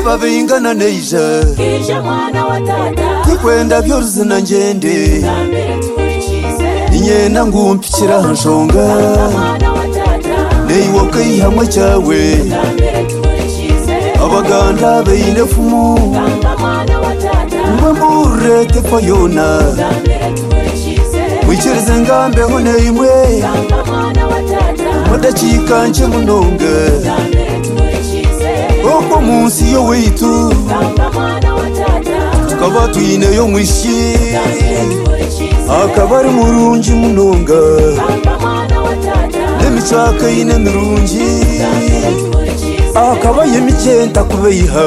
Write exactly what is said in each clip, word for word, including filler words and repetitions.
reba bingana neija kija mwana wa tata tikwenda byoruzi na ngende inyenda ngumpikira hanshonga mwana wa tata neiwoka ihamwe cyawe abaganda beine fumu mwana wa tata mwe murete fayona wichereze ngambeho neimwe mwana wa tata mudakika nje munonga oko munsi yo weitu mwana wa tata tukaba tuineyo mwishi akaba ari murungi munonga mwana wa tata n'emicaka ine mirungi akaba yemicenta kubeyiha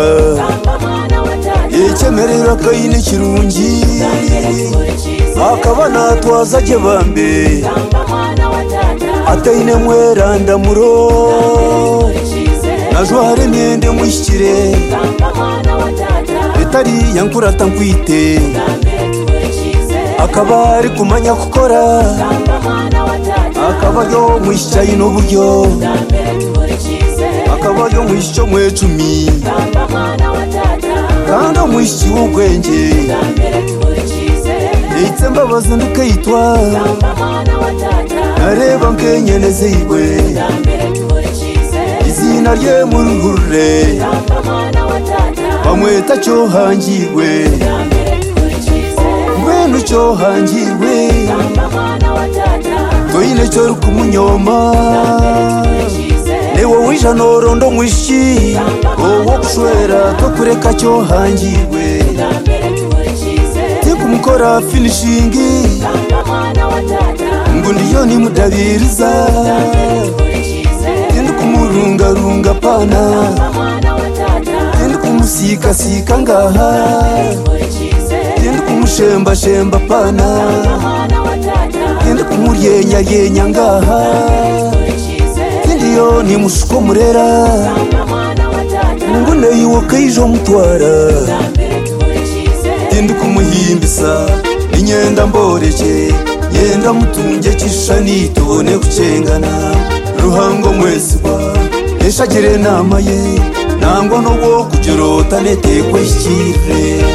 yekemerera kaine kirungi akaba natwaza je bambe ataine mweranda muro nazo hari myende mushikire etari yankurata nkwite akaba ari kumanya kukora akaba yo mwishayi n'uburyo akaba yo mwisho mwecumi kandi mwishi w'ubwenge eitse mbabazi ndikayitwa nareba nkenyeneze iwe izina rye muruhure bamweta cyo hangiwe ngwenu cyo hangiwe toine cyo rukumunyoma newo wija norondo mwishi owo kushwera to kureka cyo hangiwe tikumukora finishing ngundiyo ni mudabiriza tindi kumurungarunga pana tindi kumusika sika ngaha tindi kumushemba shemba pana tindi kumuryenya yenya ngaha tindi yo ni mushuko murera ngune yiwo kaijo mutwara tindi kumuhimbisa inyenda mboreke yenda mutunge kishani tubone kucengana ruhango mwesibwa eshagire nama ye nangwa nowo kujirota netekwe shikire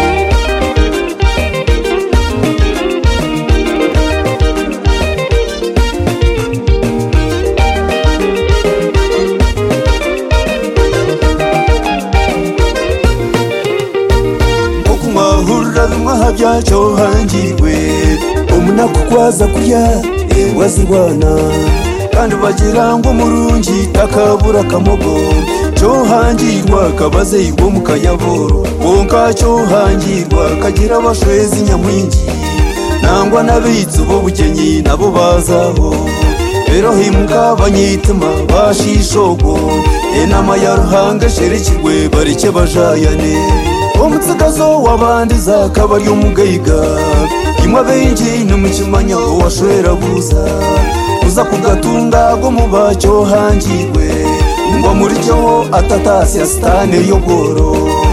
okumahurira bimwaha byacyo hangiwe omunako kwaza kurya wazirwana kandi bagira ngo murungi takabura kamogo cyo hangirwa kabaze igwo mukayaboro wonka cyo hangirwa kagira abashwezi nyamwingi nangwa nabitsu bo bugenyi nabo bazaho rero himuka banyitima bashishogo enama ya ruhanga sherekirwe bareke bajayane omutsigazo wabandiza kabari umugayiga imwe bengi n'umukimanya washwera buza uza kugatunga go mubacyo hangirwe ngo muri cyo atatasi asitane yogoro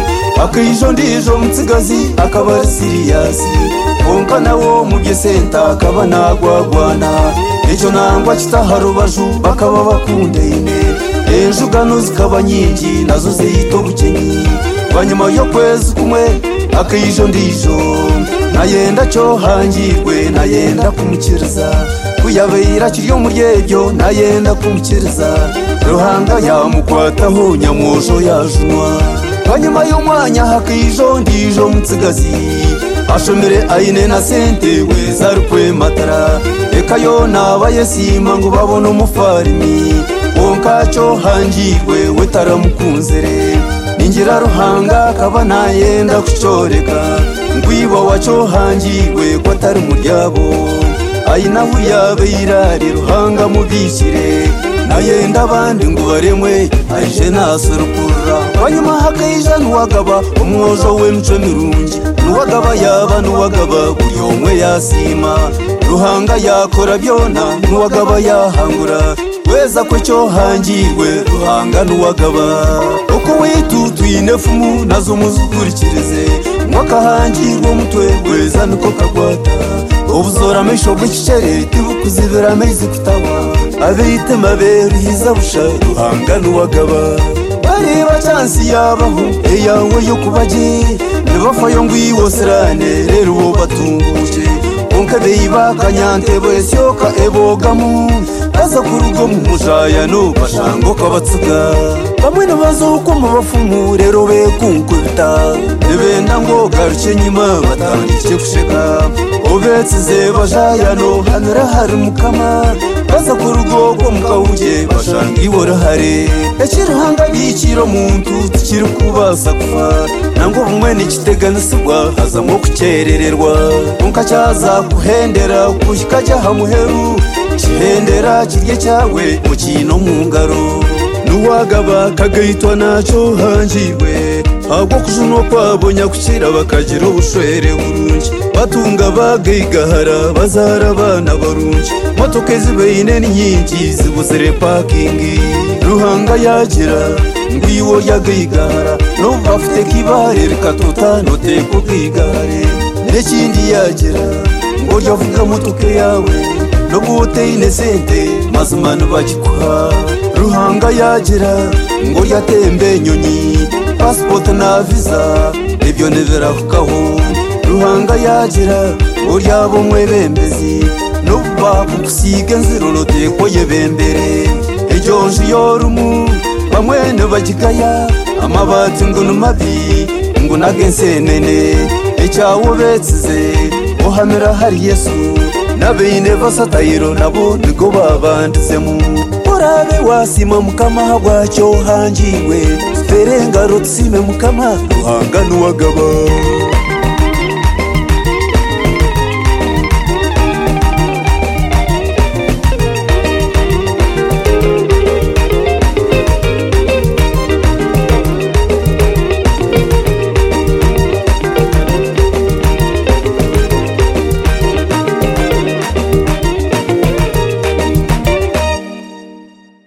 akijo ndijo mutsigazi akaba serious onka nawo mu gisenta akaba nagwagwana icyo nangwa kitaharubaju bakaba bakundene enjugano zikaba nyingi nazo ziyito bukenyi banyuma yo kwezi kumwe akijo ndijo nayenda cyo hangirwe nayenda kumukiriza kuyabeira kiryo muryebyo nayenda kumukiriza ruhanga yamukwataho nyamwojo yajunwa banyuma y'umwanya hakijo ndijo mutsigazi ashomere aine na sente weza rukwe matara eka yo nabaye sima ngo babone umufarimi wonka cyo hangirwe wetaramukunzere ningira ruhanga kaba nayenda kucoreka ngwiba waco hangirwe ko atari muryabo ayinaho yabeirari ruhanga mubikire nayenda abandi ngo baremwe aje nasurukura banyuma hakayija nuwagaba umwojo w'emico mirungi nuwagaba yaba nuwagaba buri umwe yasima ruhanga yakora byona nuwagaba yahangura weza ko cyo hangirwe ruhanga nuwagaba uko witu twine fumu nazo muzukurikirize mwaka hangirwe umutwe weza niko kagwata ubuzora mesho bw'ikicere tibukuzibira amezi kutawa abite maberu hizabusha ruhanga nuwagaba bari bacanze hansi yabaho eyawe yo kubaje nebafayo ngwiwoserane rero bo batunguje onka beiba kanyantebo esyoka ebogamu aza kurugo mu mujayano bashango kabatsuga bamwe nabazo uko mu bafumu rero bekunkubita nebenda ngo garuke nyuma batandike kusheka obetsize bajayano hanura hari mukama baza kurugo ko mukawuje bashanga ibora hare ekiruhanga bikiro muntu tukiri kubasa kufa nango bumwe nikiteganisibwa hazamo kukerererwa onka cyaza kuhendera kushikaja hamuheru kihendera kirye cyawe mukino mu ngaro nuwagaba kagayitwa naco hanjiwe agwo kujuno kwabonya kukira bakagira ubushwere burungi batunga bagigahara bazara bana barungi motoke zibeine nyingi zibuzire parking ruhanga yagira ngwiwo yagigahara no bafite kibare rikatota note kugigare nekindi yagira ngo yavuga motoke yawe no bute inesente mazumano bakikuha ruhanga yagira ngo yatembe nyonyi passport na visa ibyo nevera kukaho ruhanga yagira ngo yabo mwebembezi no bakusiga nziro note ko yebembere ejonje yorumu bamwe ne bagikaya amabati ngo numabi ngo nagensenene ecyawo betsize ohamera hari Yesu nabeine basatayiro nabo nigo babandizemu urabe wasima mukama hagwacyo hanjiwe ferenga rotsime mukama ruhanga nuwagaba